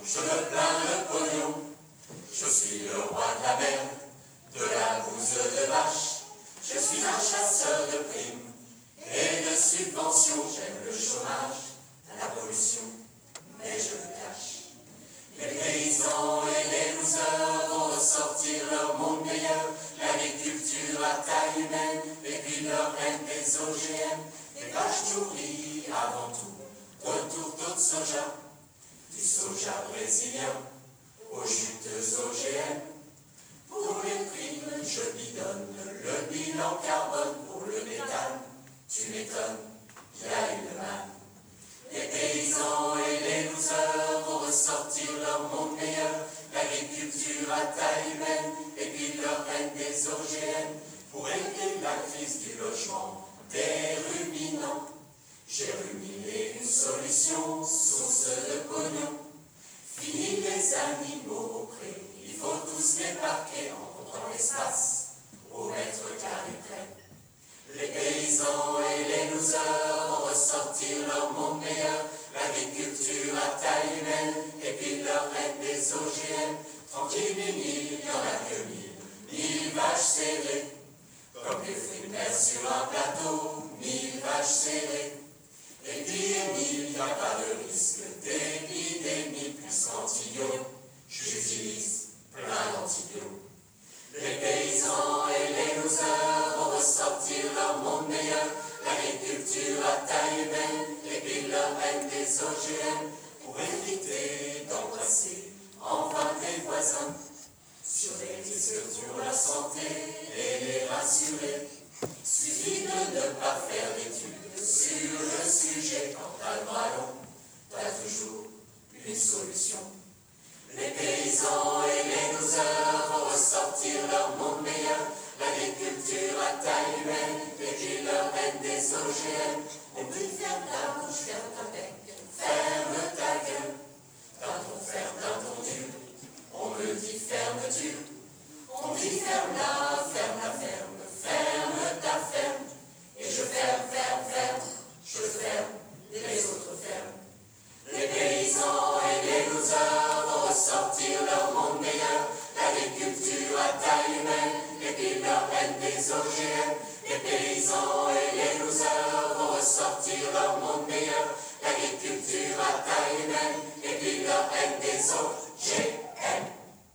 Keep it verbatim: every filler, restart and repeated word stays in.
je me plains le pognon. Je suis le roi de la mer, de la bouse de vache. Je suis un chasseur de primes et de subventions. J'aime le chômage, la pollution, mais je le cache. Les paysans et les losers vont ressortir leur monde meilleur. L'agriculture à taille humaine et puis leur reine des O G M. Des vaches nourries avant tout de tourteaux de soja, du soja brésilien aux juteuses O G M. Pour les primes, je bidonne le bilan carbone. Pour le méthane, tu m'étonnes, y a une manne. Les paysans et les losers vont ressortir leur monde meilleur. L'agriculture à taille humaine et puis leur reine des O G M. Pour régler la crise du logement des ruminants, j'ai ruminé une solution, source de pognon. Fini les animaux au pré, il faut tous les parquer en comptant l'espace au mètre carré près. Les paysans et les losers vont ressortir leur monde meilleur. L'agriculture à taille humaine et puis leur reine des O G M. Tranquille, mille, y'en a que mille, mille vaches serrées. Comme des fruits de mer sur un plateau, mille vaches serrées. Et puis, il n'y a pas de risque d'épidémie, puisqu'antibio, j'utilise plein d'antibio. Les paysans et les losers vont ressortir leur monde meilleur. L'agriculture à taille humaine et puis leur reine des O G M. Pour éviter d'embrasser enfin des voisins. Sur les risques sur la santé et les rassurer. Suffit de ne pas faire d'études sur le sujet. Quand t'as le ballon, t'as toujours une solution. Les paysans et les losers vont ressortir leur monde meilleur. L'agriculture à taille humaine et puis leur reine des O G M. On dit ferme ta bouche, ferme ta bec, ferme ta gueule. D'un ton ferme, d'un ton dur, on me dit fermeture. On dit ferme la, ferme la ferme, ferme ta ferme. Et je ferme, ferme, ferme, je ferme, les autres ferment. Les paysans et les losers vont ressortir leur monde meilleur. L'agriculture à taille humaine et puis leur reine des O G M. Les paysans et les losers vont ressortir leur monde meilleur.